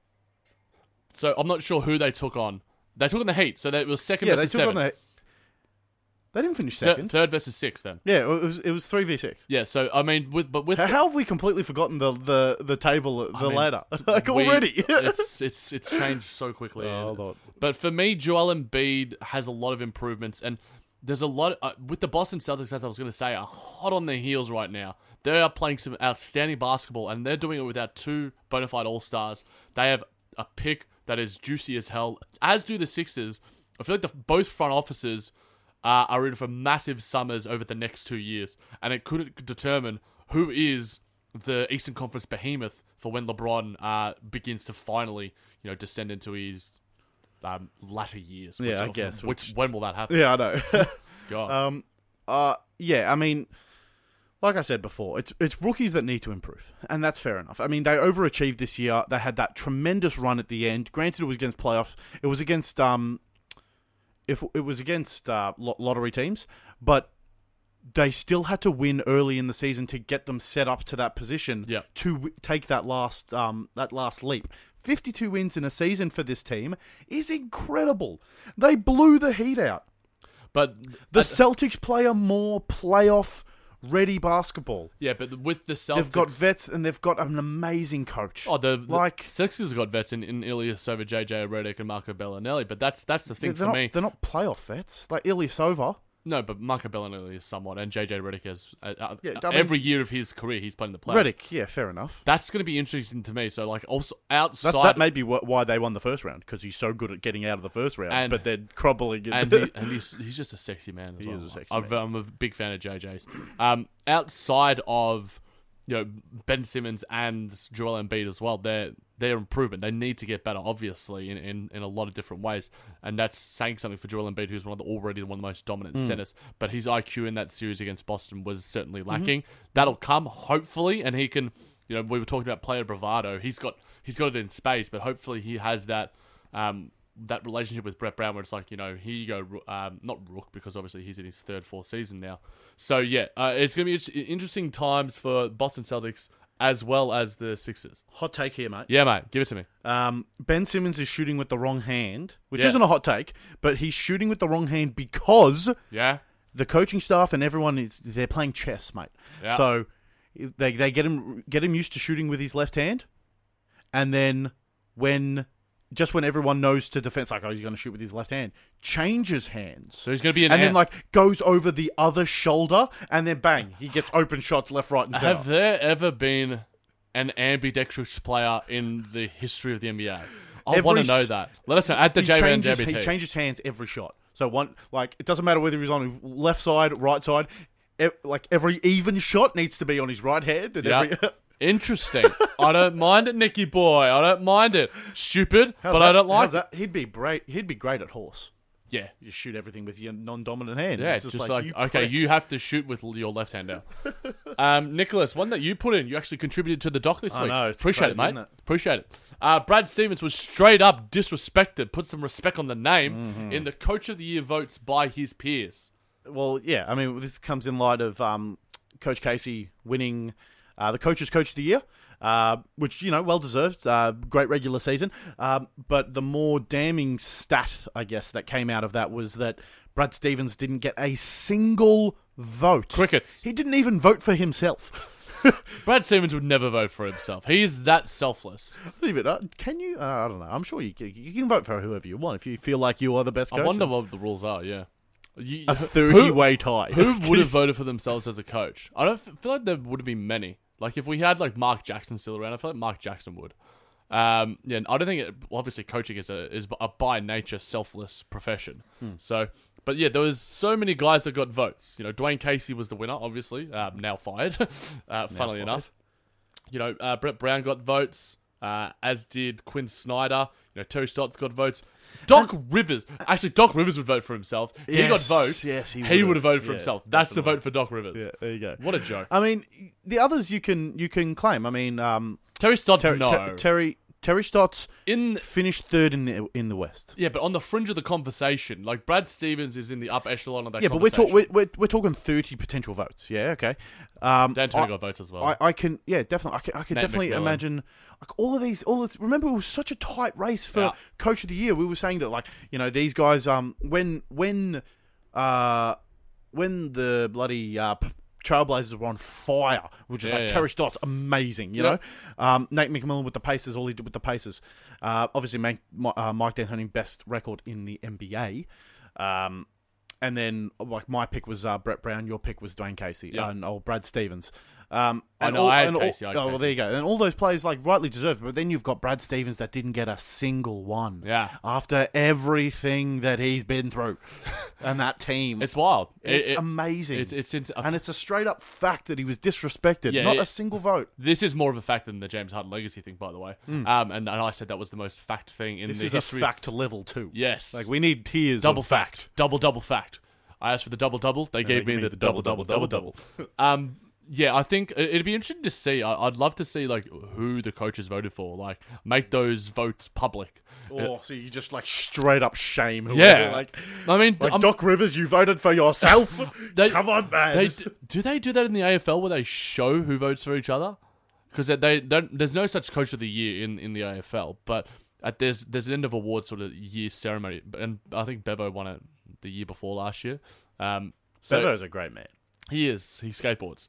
So I'm not sure who they took on. They took on the Heat, so they, it was second Yeah, they versus took seven. on the. They didn't finish Thir- second. third versus sixth then. Yeah, it was it was three v six. Yeah, so I mean, with but with How, how have we completely forgotten the the, the table, the mean, ladder, like we- already? it's it's it's changed so quickly. Oh, hold on. But for me, Joel Embiid has a lot of improvements, and there's a lot uh, with the Boston Celtics. As I was going to say, are hot on their heels right now. They are playing some outstanding basketball, and they're doing it without two bona fide All Stars. They have a pick that is juicy as hell, as do the Sixers. I feel like the, both front offices uh, are in for massive summers over the next two years, and it could determine who is the Eastern Conference behemoth for when LeBron uh, begins to finally, you know, descend into his um, latter years. Yeah, which, I guess, Which, which- when will that happen? Yeah, I know. God. um, uh, yeah, I mean, like I said before, it's it's rookies that need to improve, and that's fair enough. I mean, they overachieved this year. They had that tremendous run at the end. Granted, it was against playoffs. It was against um, if it was against uh, lo- lottery teams, but they still had to win early in the season to get them set up to that position Yeah. to w- take that last um that last leap. fifty-two wins in a season for this team is incredible. They blew the Heat out. but The uh, Celtics play a more playoff ready basketball. yeah, but with the Celtics, They've got vets and they've got an amazing coach. Oh, the, the like Sixers got vets in, in Ilyasova, J J Redick, and Marco Bellinelli. But that's that's the thing they're for not me. they're not playoff vets. Like Ilyasova. No, but Marco Bellinelli is somewhat, and J J Redick has uh, uh, Yeah, I mean- every year of his career he's played in the playoffs. Redick, yeah, fair enough. That's going to be interesting to me. So, like, also That's, outside that may be wh- why they won the first round, because he's so good at getting out of the first round, And- but then crumbling. In and he, and he's he's just a sexy man as He well. is a sexy I've, man. I'm a big fan of J J's. Um, outside of you know Ben Simmons and Joel Embiid as well, they're they're improvement. They need to get better, obviously, in, in, in a lot of different ways, and that's saying something for Joel Embiid, who's one of the already one of the most dominant Hmm. centers. But his I Q in that series against Boston was certainly Mm-hmm. lacking. That'll come hopefully, and he can. You know, we were talking about player bravado. He's got he's got it in space, but hopefully he has that. Um, that relationship with Brett Brown where it's like, you know, here you go, Ro- um, not Rook, because obviously he's in his third, fourth season now. So, yeah, uh, it's going to be in- interesting times for Boston Celtics as well as the Sixers. Hot take here, mate. Yeah, mate, give it to me. Um, Ben Simmons is shooting with the wrong hand, which Yeah. isn't a hot take, but he's shooting with the wrong hand because Yeah? the coaching staff and everyone is they're playing chess, mate. Yeah. So they they get him get him used to shooting with his left hand, and then when just when everyone knows to defend, it's like, oh, he's going to shoot with his left hand, changes hands. So he's going to be an and an- then like goes over the other shoulder, and then bang, he gets open shots left, right, and center. Have there ever been an ambidextrous player in the history of the N B A? I want to know that. Let us know at the he J M changes, J B T. He changes hands every shot. So one, like, it doesn't matter whether he's on his left side, right side. E- like every even shot needs to be on his right hand. And Yep. every Interesting. I don't mind it, Nicky boy. I don't mind it. Stupid, How's but that- I don't like how's it. that? He'd be great. He'd be great at horse. Yeah. You just shoot everything with your non-dominant hand. Yeah, It's just, like, you okay, prick. you have to shoot with your left hand out. um, Nicholas, one that you put in, you actually contributed to the doc this I week. know, it's Appreciate it, crazy, mate. isn't it? Appreciate it. Uh, Brad Stevens was straight up disrespected, put some respect on the name, Mm-hmm. in the Coach of the Year votes by his peers. Well, yeah. I mean, this comes in light of um, Coach Casey winning uh, the Coach's Coach of the Year. Uh, which, you know, well deserved. Uh, great regular season. Um, but the more damning stat, I guess, that came out of that was that Brad Stevens didn't get a single vote. Crickets. He didn't even vote for himself. Brad Stevens would never vote for himself. He is that selfless. Leave it. Uh, can you? Uh, I don't know. I'm sure you can, you can vote for whoever you want if you feel like you are the best coach. I wonder what the rules are, yeah. You, A thirty-way tie. Who would have voted for themselves as a coach? I don't f- feel like there would have been many. Like, if we had, like, Mark Jackson still around, I feel like Mark Jackson would. Um, yeah, I don't think it, well, obviously coaching is a is a by nature selfless profession. Hmm. So, but yeah, there was so many guys that got votes. You know, Dwayne Casey was the winner, obviously. Um, now fired, uh, funnily fired. enough. You know, uh, Brett Brown got votes, uh, as did Quinn Snyder. You know, Terry Stotts got votes. Doc Rivers, actually, Doc Rivers would vote for himself. He got Yes, votes. yes, he he would've. would have voted for Yeah, himself. That's the definitely. vote for Doc Rivers. Yeah, there you go. What a joke. I mean, the others you can you can claim. I mean, um, Terry Stotts, Ter- no. Ter- Terry Terry Stotts in finished third in the in the West. Yeah, but on the fringe of the conversation, like Brad Stevens is in the upper echelon of that Yeah, but we're, conversation. talk- we're, we're we're talking thirty potential votes. Yeah, okay. Um, Dan Tony I- got votes as well. I, I can, yeah, definitely. I can, I can Nate definitely McMillan. imagine like all of these. All this. Remember, it was such a tight race for Yeah. Coach of the Year. We were saying that, like, you know, these guys. Um, when when uh when the bloody uh. P- Trailblazers were on fire, which is Yeah, like yeah. Terry Stotts, amazing, you Yep. know. Um, Nate McMillan with the Pacers, all he did with the Pacers. Uh, obviously, Mike, uh, Mike D'Antoni best record in the N B A. Um, and then, like, my pick was uh, Brett Brown, your pick was Dwayne Casey, Yep. and old Brad Stevens. Um, I and know, all, I had and all- Casey, I had oh, well, Casey. there you go. And all those players, like, rightly deserved, but then you've got Brad Stevens that didn't get a single one. Yeah. After everything that he's been through, and that team, it's wild. it's It- it- amazing. It's it's, it's and it's a straight up fact that he was disrespected. Yeah, Not it- a single vote. this is more of a fact than the James Harden legacy thing, by the way. Um, and, and I said that was the most fact thing in Hmm. This the is history. a fact level two. Yes, Like, we need tiers double of fact. double double fact. I asked for the double double. They gave me the, double double double double. um, yeah, I think it- it'd be interesting to see. I, I'd love to see like who the coaches voted for. Like, make those votes public. Or so you just like straight up shame whoever. Yeah, Like, I mean, like I'm- Doc Rivers, you voted for yourself. They- Come on, man. They do they do that in the A F L where they show who votes for each other? Because they, they don't. There's no such coach of the year in, in the A F L, but at there's there's an end of award sort of year ceremony, and I think Bevo won it the year before last year. Um, so Bevo's a great man. he is he skateboards.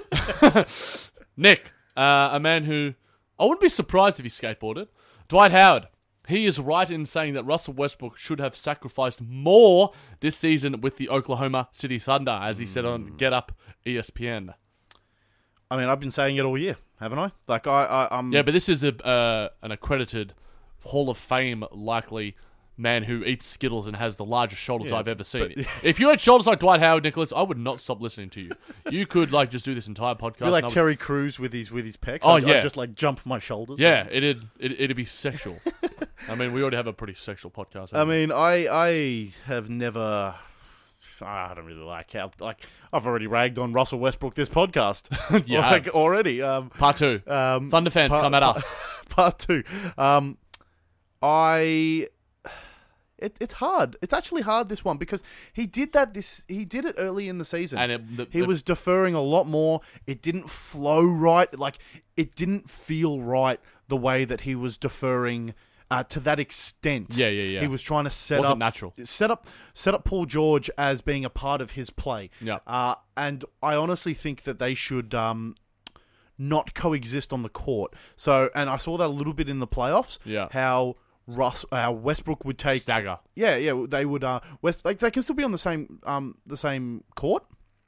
Nick, uh, a man who I wouldn't be surprised if he skateboarded. Dwight Howard. He is right in saying that Russell Westbrook should have sacrificed more this season with the Oklahoma City Thunder, as he said on Get Up E S P N. I mean, I've been saying it all year, haven't I? Like, I, I I'm Yeah, but this is a uh, an accredited Hall of Fame likely man who eats Skittles and has the largest shoulders Yeah, I've ever seen. but- If you had shoulders like Dwight Howard, Nicholas, I would not stop listening to you. You could like just do this entire podcast. You're like and I would- Terry Crews with his with his pecs. Oh, I'd, yeah. I'd just like jump my shoulders. Yeah, it'd it, it'd be sexual. I mean, we already have a pretty sexual podcast. I haven't we? mean, I I have never. I don't really like how like I've already ragged on Russell Westbrook this podcast. You like have. already. Um, part two. um, Thunder fans, part- come at part- us. Part two. Um, I. It, it's hard. It's actually hard, this one, because he did that. This he did it early in the season. And it, the, He the- was deferring a lot more. It didn't flow right. Like, it didn't feel right the way that he was deferring uh, to that extent. Yeah, yeah, yeah. He was trying to set Wasn't up natural. set up set up Paul George as being a part of his play. Yeah. Uh, and I honestly think that they should um, not coexist on the court. So, and I saw that a little bit in the playoffs. Yeah. How Russ, how Westbrook would take Stagger. Yeah, yeah. They would. Uh, West like they can still be on the same um the same court.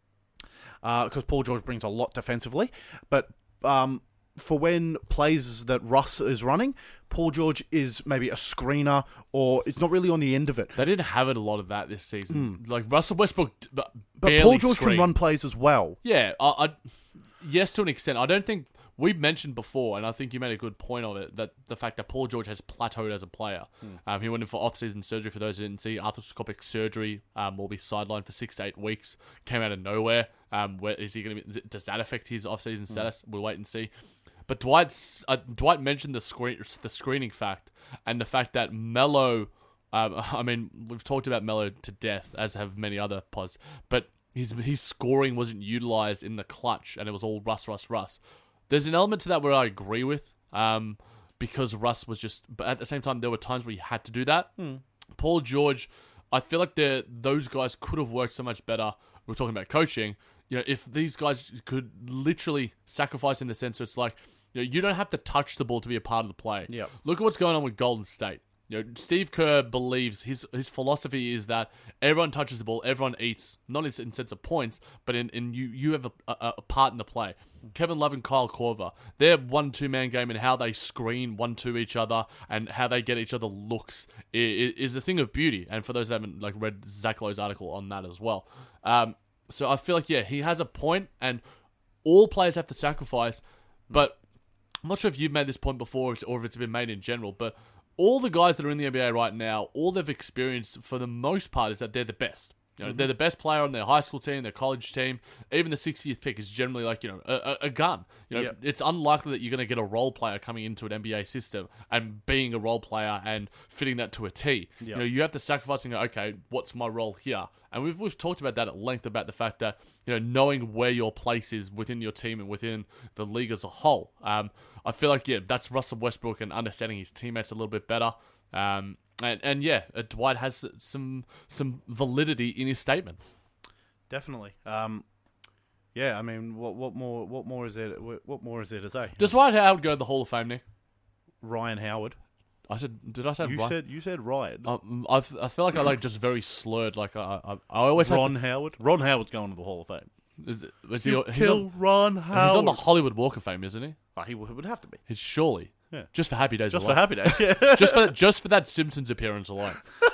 Because uh, Paul George brings a lot defensively, but um. For when plays that Russ is running, Paul George is maybe a screener or it's not really on the end of it. They didn't have it a lot of that this season. Mm. Like Russell Westbrook, b- but Paul George screened. can run plays as well. Yeah, I, I, yes, to an extent. I don't think we mentioned before, and I think you made a good point of it, that the fact that Paul George has plateaued as a player. Mm. Um, he went in for off-season surgery. For those who didn't see, arthroscopic surgery um, will be sidelined for six to eight weeks. Came out of nowhere. Um, where is he going to be? Does that affect his off-season mm. status? We'll wait and see. But Dwight's, uh, Dwight mentioned the screen, the screening fact, and the fact that Melo, um, I mean, we've talked about Melo to death, as have many other pods, but his his scoring wasn't utilized in the clutch, and it was all Russ, Russ, Russ. There's an element to that where I agree with, um, because Russ was just, but at the same time, there were times where you had to do that. Hmm. Paul George, I feel like those guys could have worked so much better. We're talking about coaching. You know, if these guys could literally sacrifice in the sense, so it's like, you know, you don't have to touch the ball to be a part of the play. Yep. Look at what's going on with Golden State. You know, Steve Kerr believes his his philosophy is that everyone touches the ball, everyone eats, not in, in sense of points, but in, in you you have a, a, a part in the play. Kevin Love and Kyle Korver, their one-two man game and how they screen one-two each other and how they get each other looks is, is a thing of beauty. And for those that haven't like read Zach Lowe's article on that as well. Um, so I feel like, yeah, he has a point, and all players have to sacrifice, but I'm not sure if you've made this point before or if it's been made in general, but all the guys that are in the N B A right now, all they've experienced for the most part is that they're the best. You know, mm-hmm. They're the best player on their high school team, their college team. Even the sixtieth pick is generally like, you know, a, a gun. You know, yep. It's unlikely that you're going to get a role player coming into an N B A system and being a role player and fitting that to a T. Yep. You know, you have to sacrifice and go, okay, what's my role here? And we've we've talked about that at length, about the fact that, you know, knowing where your place is within your team and within the league as a whole. Um, I feel like, yeah, that's Russell Westbrook and understanding his teammates a little bit better. Um, and, and yeah, uh, Dwight has some some validity in his statements. Definitely. Um, yeah, I mean, what what more what more is there what more is there to say? Does Dwight Howard go to the Hall of Fame, Nick? Ryan Howard. I said, did I say you Ryan? said you said Ryan? Um, I I feel like I like just very slurred. Like I I, I always Ron have to, Howard. Ron Howard's going to the Hall of Fame. Is, is he, you he's kill on, Ron Howard. He's on the Hollywood Walk of Fame, isn't he? Oh, he would have to be. He's surely. Yeah. Just for Happy Days. Just alone. for Happy Days. Yeah. just for just for that Simpsons appearance alone.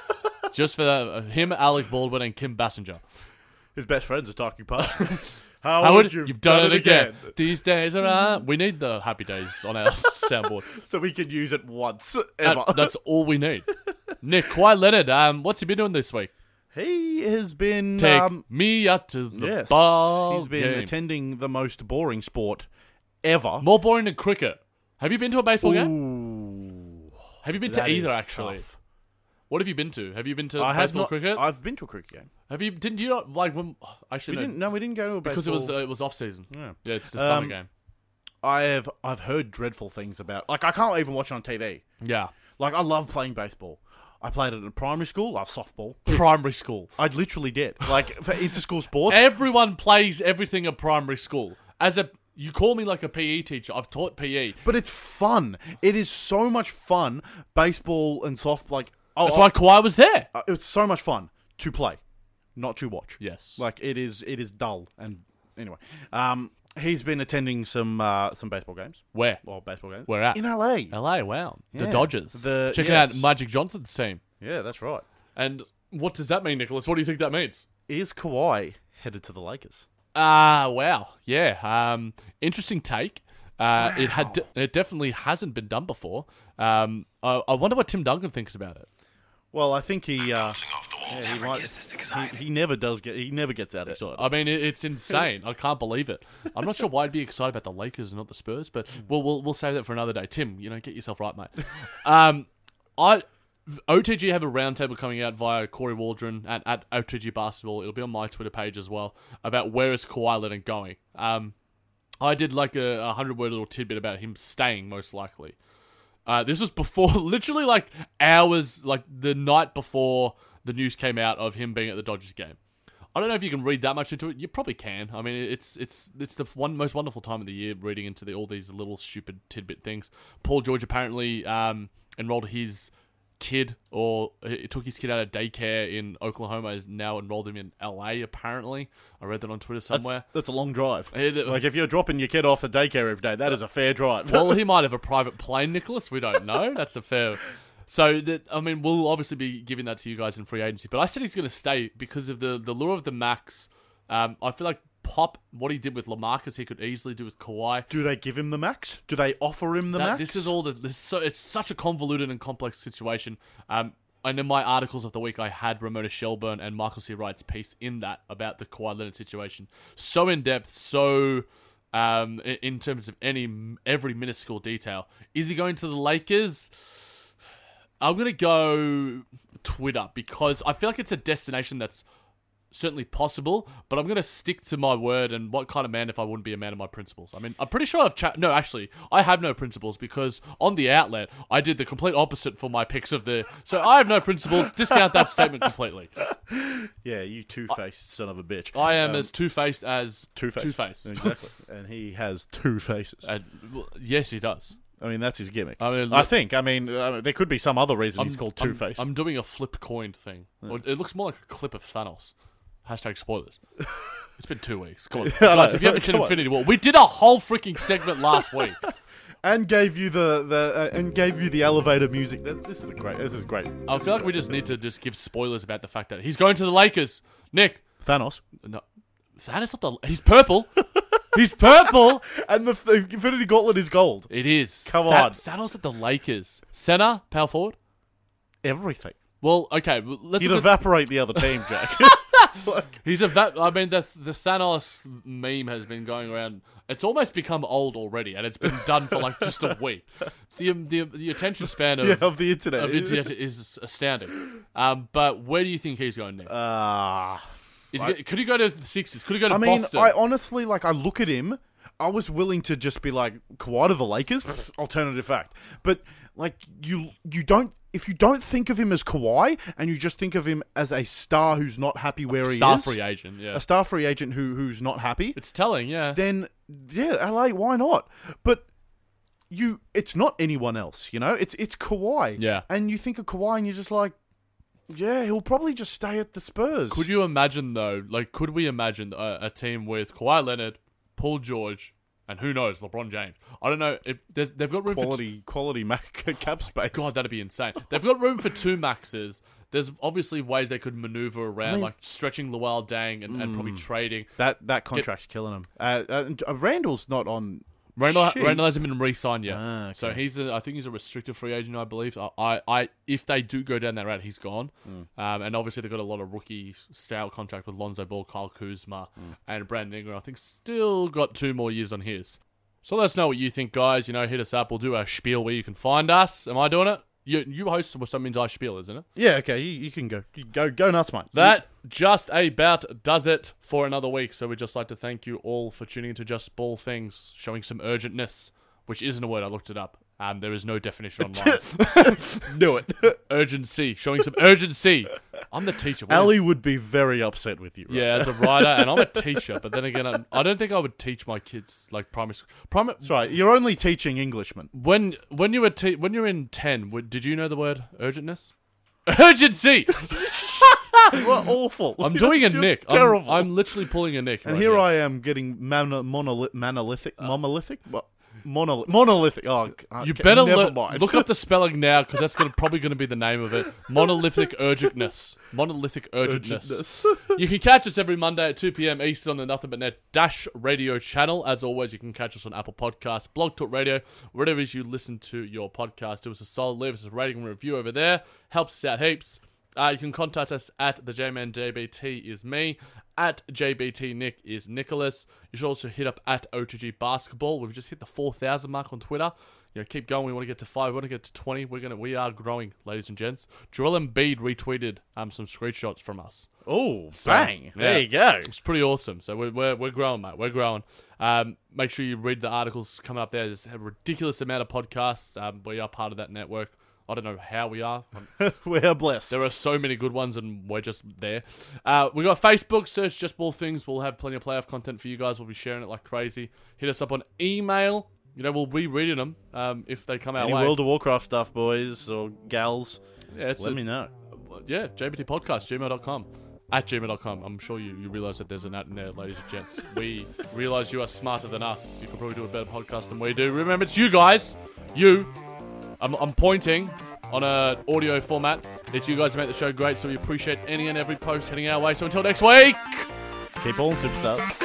Just for that, uh, him, Alec Baldwin, and Kim Basinger. His best friends are talking part. How Howard, would you've, you've done, done it again. again. These days are uh, we need the Happy Days on our soundboard, so we can use it once ever. And that's all we need. Nick, Kawhi Leonard, um, what's he been doing this week? He has been take um, me out to the yes, ball. He's been game. attending the most boring sport ever. More boring than cricket. Have you been to a baseball Ooh, game? Have you been to either? Actually, tough. What have you been to? Have you been to I baseball have not, cricket? I've been to a cricket game. Have you? Didn't you not like when? Actually, we no, didn't. No, we didn't go to a baseball because it was uh, it was off season. Yeah, yeah, it's the um, summer game. I have I've heard dreadful things about. Like I can't even watch it on T V. Yeah, like I love playing baseball. I played it in primary school. I love softball. Primary school. I literally did. Like for inter-school sports. Everyone plays everything at primary school. As a You call me like a P E teacher. I've taught P E. But it's fun. It is so much fun. Baseball and soft, like... Oh, That's why Kawhi was there. Uh, it's so much fun to play, not to watch. Yes. Like, it is it is dull. And anyway, um, he's been attending some uh, some baseball games. Where? Well, baseball games. Where at? In L A. L A, wow. Yeah. The Dodgers. The, Checking yes. out Magic Johnson's team. Yeah, that's right. And what does that mean, Nicholas? What do you think that means? Is Kawhi headed to the Lakers? Ah, uh, wow. Yeah. Um, interesting take. Uh, wow. It had. De- it definitely hasn't been done before. Um, I, I wonder what Tim Duncan thinks about it. Well, I think he. Uh, yeah, he, might, he, he never does get. He never gets out excited. I mean, it, it's insane. I can't believe it. I'm not sure why I'd be excited about the Lakers and not the Spurs, but we'll we'll, we'll save that for another day. Tim, you know, get yourself right, mate. Um, I. O T G have a roundtable coming out via Corey Waldron at, at O T G Basketball. It'll be on my Twitter page as well about where is Kawhi Leonard going. Um, I did like a, a hundred-word little tidbit about him staying, most likely. Uh, this was before, literally like hours, like the night before the news came out of him being at the Dodgers game. I don't know if you can read that much into it. You probably can. I mean, it's it's it's the one most wonderful time of the year reading into the, all these little stupid tidbit things. Paul George apparently um, enrolled his kid, or it took his kid out of daycare in Oklahoma, is now enrolled him in L A, apparently. I read that on Twitter somewhere. That's, that's a long drive. It, like, if you're dropping your kid off at daycare every day, that is a fair drive. Well, he might have a private plane, Nicholas. We don't know. That's a fair... So, that, I mean, we'll obviously be giving that to you guys in free agency. But I said he's going to stay because of the, the lure of the max. Um, I feel like Pop, what he did with LaMarcus, he could easily do with Kawhi. Do they give him the max? Do they offer him the that, max? This is all the... This, so, it's such a convoluted and complex situation. Um, and in my articles of the week, I had Ramona Shelburne and Michael C. Wright's piece in that about the Kawhi Leonard situation. So in-depth, so... Um, in, in terms of any every minuscule detail. Is he going to the Lakers? I'm going to go Twitter because I feel like it's a destination that's certainly possible, but I'm going to stick to my word and what kind of man if I wouldn't be a man of my principles. I mean, I'm pretty sure I've chat. No, actually, I have no principles because on the outlet, I did the complete opposite for my picks of the... So I have no principles. Discount that statement completely. Yeah, you two-faced son of a bitch. I am Um, as two-faced as Two-faced. Two-faced. Exactly. And he has two faces. And, well, yes, he does. I mean, that's his gimmick. I mean, I think. I mean, uh, there could be some other reason he's called I'm- Two-Face. I'm doing a flip coin thing. Or it looks more like a clip of Thanos. Hashtag spoilers. It's been two weeks. Come on. Yeah, I Guys, know. if you haven't seen Come on. Infinity War, we did a whole freaking segment last week. And gave you the, the uh, and gave you the elevator music. That- This is a great. This is great. I feel like we just need to just give spoilers about the fact that he's going to the Lakers. Nick. Thanos. No. Thanos not the... He's purple. He's purple. And the, the Infinity Gauntlet is gold. It is. Come Tha- on. Thanos at the Lakers. Center, power forward. Everything. Well, okay. well, Let's You'd look at- evaporate the other team, Jack. He's a va- I mean, the the Thanos meme has been going around. It's almost become old already, and it's been done for like just a week. The the, the attention span of, yeah, of the internet. of the internet is astounding. Um, but where do you think he's going next? Ah. Is he, could he go to the Sixers? Could he go to I mean, Boston? I honestly, like, I look at him, I was willing to just be like, Kawhi to the Lakers? Pfft, alternative fact. But, like, you you don't, if you don't think of him as Kawhi, and you just think of him as a star who's not happy where he Star is, free agent, yeah. a star free agent who who's not happy, It's telling, yeah. then, yeah, L A, why not? But... You, it's not anyone else, you know. It's it's Kawhi, Yeah. And you think of Kawhi, and you're just like, yeah, he'll probably just stay at the Spurs. Could you imagine though? Like, could we imagine a, a team with Kawhi Leonard, Paul George, and who knows, LeBron James? I don't know. If there's, they've got room for. quality quality Mac cap space? God, that'd be insane. They've got room for two maxes. There's obviously ways they could maneuver around, I mean- like stretching Luol Deng and, and probably trading. that that contract's killing him. Uh, uh, uh, Randall's not on. Randall, Shit. Randall hasn't been re-signed yet, Ah, okay. so he's a, I think he's a restricted free agent, I believe. I, I, I if they do go down that route, he's gone. Mm. Um, and obviously they've got a lot of rookie style contract with Lonzo Ball, Kyle Kuzma, Mm. and Brandon Ingram. I think still got two more years on his. So let us know what you think, guys. You know, hit us up. We'll do a spiel where you can find us. Am I doing it? You you host, so that means I spiel, isn't it? Yeah, okay, you, you can go. You go go nuts, mate. That just about does it for another week. So we'd just like to thank you all for tuning into Just Ball Things, showing some urgentness, which isn't a word. I looked it up. Um, there is no definition online. do it. Urgency, showing some urgency. I'm the teacher. What is- Ali would be very upset with you. Right? yeah, as a writer, and I'm a teacher. But then again, I'm, I don't think I would teach my kids like primary school. Primary That's right. You're only teaching Englishmen. when when you were te- when you were in ten, w- did you know the word urgentness? Urgency. You are awful. I'm doing a You're Nick. I'm, Terrible. I'm literally pulling a Nick. and right here now. I am getting mono, monolith, monolithic, monolithic, what? Monolith, monolithic. Oh, You okay, better never le- mind. look up the spelling now because that's gonna, probably going to be the name of it. Monolithic urgentness. Monolithic urgentness. Urgentness. You can catch us every Monday at two p.m. Eastern on the Nothing But Net Dash Radio channel. As always, you can catch us on Apple Podcasts, Blog Talk Radio, wherever it is you listen to your podcast. Do us a solid, leave us a rating and review over there. Helps us out heaps. Uh, you can contact us at the J-Man J B T is me, at J B T Nick is Nicholas. You should also hit up at O T G Basketball. We've just hit the four thousand mark on Twitter. You know, keep going. We want to get to five. We want to get to twenty. We're gonna, we are growing, ladies and gents. Joel Embiid retweeted um some screenshots from us. Oh, So, bang! yeah. There you go. It's pretty awesome. So we're we're, we're growing, mate. We're growing. Um, make sure you read the articles coming up there. There's a ridiculous amount of podcasts. Um, we are part of that network. I don't know how we are. We are blessed. There are so many good ones, and we're just there. Uh, we got Facebook, search Just Ball Things. We'll have plenty of playoff content for you guys. We'll be sharing it like crazy. Hit us up on email. You know, we'll be reading them um, if they come our Any way. World of Warcraft stuff, boys or gals, Yeah, it's let a- me know. Yeah, J B T Podcast, gmail dot com. At gmail dot com. I'm sure you, you realise that there's an at in there, ladies and gents. We realise you are smarter than us. You can probably do a better podcast than we do. Remember, it's you guys. You. I'm, I'm pointing on a audio format. It's you guys who make the show great, so we appreciate any and every post heading our way. So until next week. Keep on, superstars.